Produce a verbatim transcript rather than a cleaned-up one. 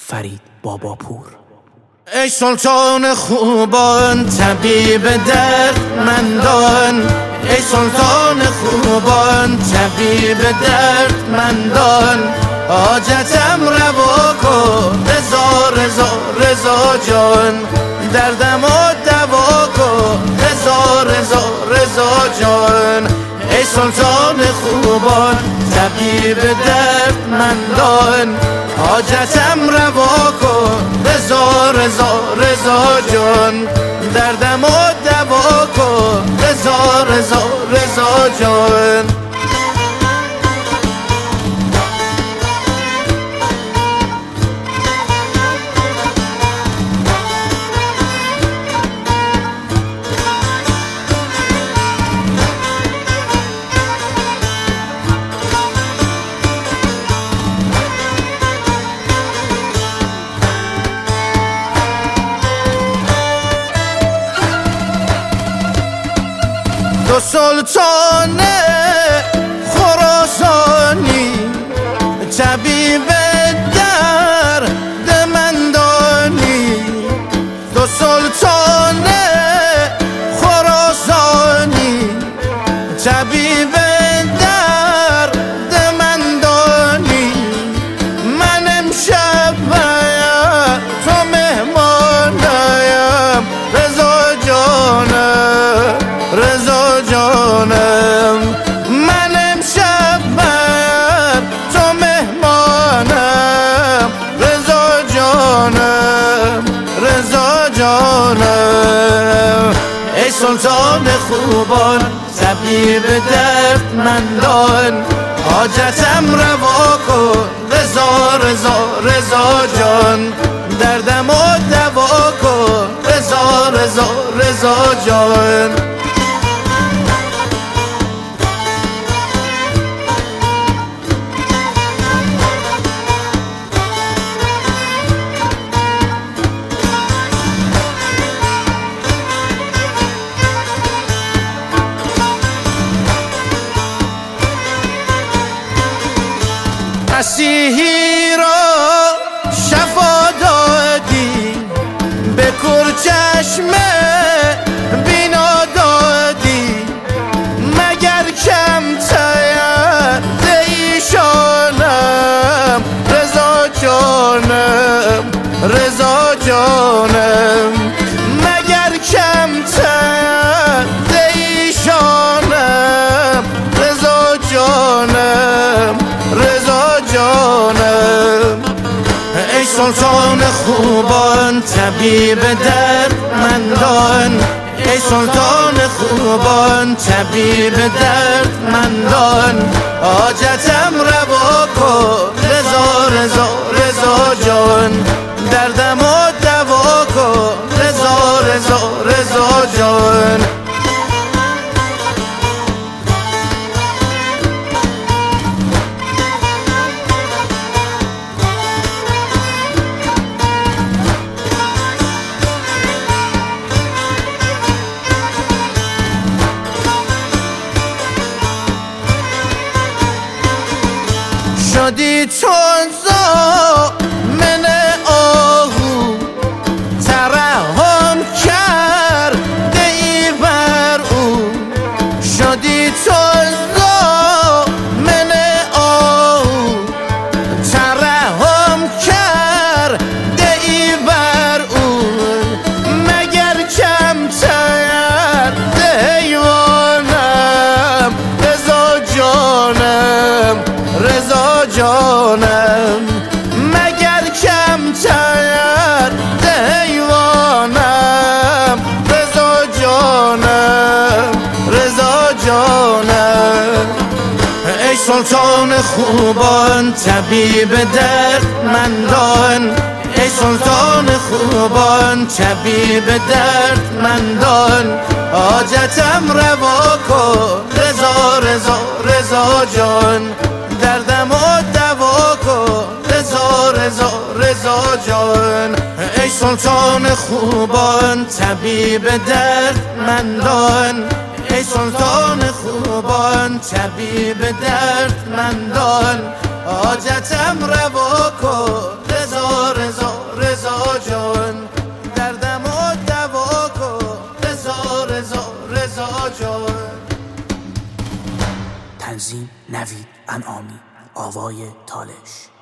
فرید باباپور. ای سلطان خوبان طبیب دردمندان، ای سلطان خوبان طبیب دردمندان، حاجتم روا کن رضا رضا رضا جان، دردم و دوا کن رضا رضا رضا جان. ای سلطان خوبان طبیب دردمندان، حاجتم روا کن رضا رضا رضا جان، دردم و دوا کن رضا رضا رضا جان. دو سلطان خراسانی طبیب دردمندانی، دو سلطان خراسانی طبیب دردمندانی، من امشب تو مهمانم رضا جانم رضا جانم، من امشب تو مهمانم رضا جانم رضا جانم. ای سلطان خوبان طبیب دردمندان، حاجتم روا کن رضا رضا رضا جان، دردم و دوا کن رضا رضا رضا جان. مسیحی را شفا دادی، به کور چشم بینا دادی، مگر کم ترد ایشانم رضا جانم رضا جانم، مگر کم ترد ایشانم رضا جانم رضا جانم. ای سلطان خوبان طبیب دردمندان، ای سلطان خوبان طبیب دردمندان، حاجتم روا کن رضا رضا رضا جان، دردم و دوا کن رضا رضا رضا جان. شدی چون زامن آهو، ترحم کرده ای بر او، شدی چون زامن آهو، ترحم کرده ای بر او، مگر کم ترد حیوانم رضا جانم رضا جانم، مگر کم ترد حیوانم رضا جانم رضا جانم. ای سلطان خوبان طبیب دردمندان، ای سلطان خوبان طبیب دردمندان، حاجتم روا کن رضا رضا رضا جان، دردم و دوا کن رضا رضا رضا جان. ای سلطان خوبان طبیب دردمندان، ای سلطان خوبان طبیب دردمندان، حاجتم روا کن رضا رضا تنظیم نوید انعامی. آوای تالش.